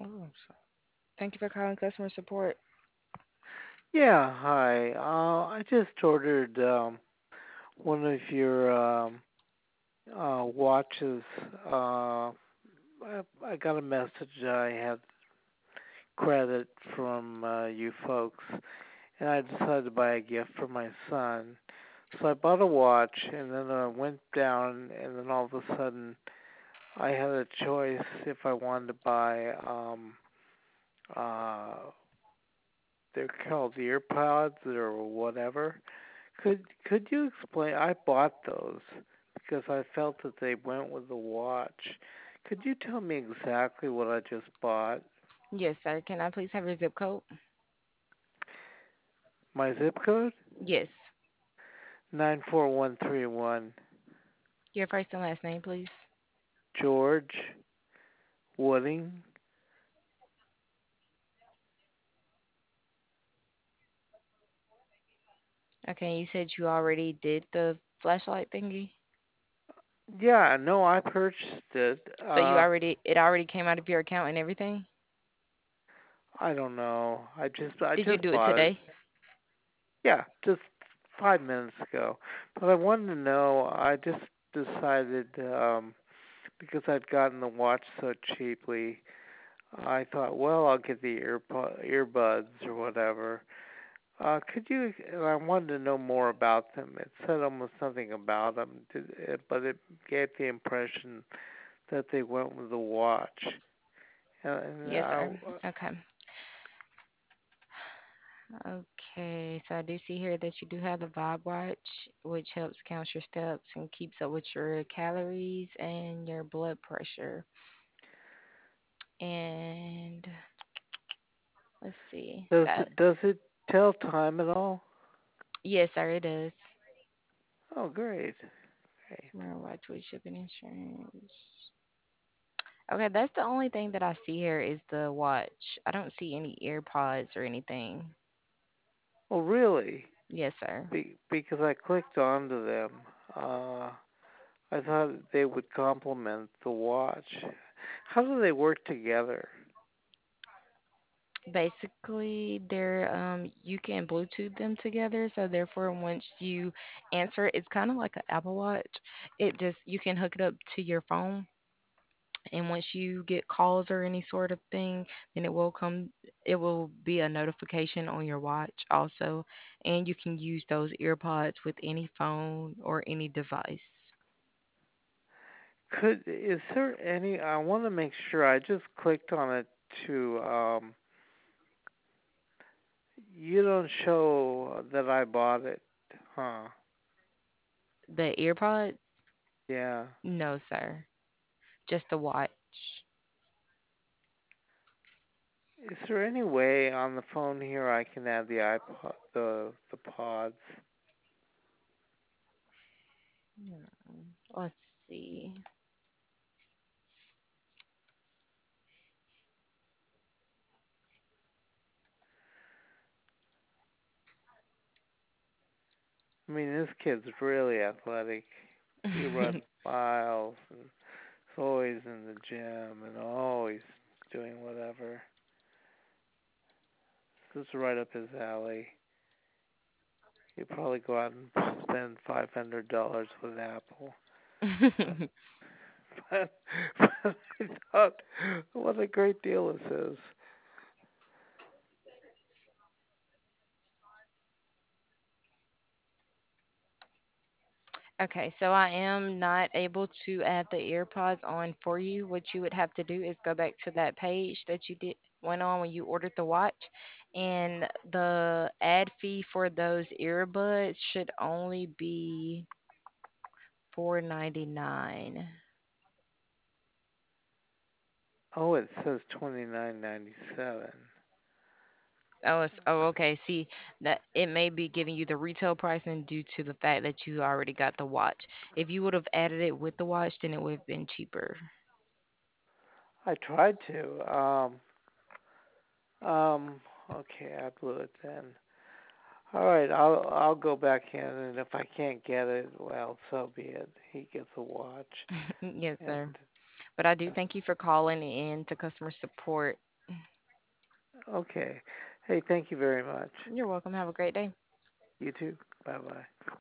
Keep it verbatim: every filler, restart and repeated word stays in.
Oh, so- thank you for calling customer support. Yeah, hi. Uh, I just ordered um, one of your um, uh, watches. Uh, I, I got a message that I had credit from uh, you folks, and I decided to buy a gift for my son. So I bought a watch, and then I went down, and then all of a sudden I had a choice if I wanted to buy. Um, uh, they're called earpods or whatever. Could could you explain? I bought those because I felt that they went with the watch. Could you tell me exactly what I just bought? Yes, sir. Can I please have your zip code? My zip code? Yes. nine four one three one. Your first and last name, please. George Wooding. Okay, you said you already did the flashlight thingy, Yeah, no, I purchased it. so you Uh, already it already came out of your account and everything. I don't know. I just I Did you just do it bought it. today? Yeah, just five minutes ago. But I wanted to know. I just decided um, because I'd gotten the watch so cheaply. I thought, well, I'll get the earpo- earbuds or whatever. Uh, could you? And I wanted to know more about them. It said almost nothing about them, did it, but it gave the impression that they went with the watch. And, and Yes, I, sir. Okay. Okay, so I do see here that you do have the Vibe Watch, which helps count your steps and keeps up with your calories and your blood pressure. And let's see. does That it does it tell time at all? yes, sir, it does. Oh, great, great. Smartwatch with shipping insurance. Okay, that's the only thing that I see here is the watch. I don't see any AirPods or anything. Oh, really? Yes, sir. Be, because I clicked onto them. Uh, I thought they would complement the watch. How do they work together? Basically, they're um you can Bluetooth them together, so therefore once you answer, it's kind of like an Apple Watch. It just you can hook it up to your phone, and once you get calls or any sort of thing, then it will come. It will be a notification on your watch also, and you can use those earpods with any phone or any device. Could is there any? I want to make sure. I just clicked on it to. Um, you don't show that I bought it, huh? The earpods? Yeah. No, sir. Just the watch. Is there any way on the phone here I can add the iPod, the the pods? Hmm, let's see. I mean, this kid's really athletic. He runs miles and is always in the gym and always doing whatever. This is right up his alley. He'd probably go out and spend five hundred dollars with Apple. But, but, but I thought, what a great deal this is. Okay, so I am not able to add the AirPods on for you. What you would have to do is go back to that page that you did went on when you ordered the watch, and the ad fee for those earbuds should only be four ninety nine. Oh, it says twenty nine ninety seven. Oh, it's, oh, okay. See that it may be giving you the retail pricing due to the fact that you already got the watch. If you would have added it with the watch, then it would have been cheaper. I tried to. Um, um, okay, I blew it then. All right, I'll I'll go back in, and if I can't get it, well, so be it. He gets a watch, Yes, sir. and But I do thank you for calling in to customer support. Okay. Hey, thank you very much. You're welcome. Have a great day. You too. Bye bye.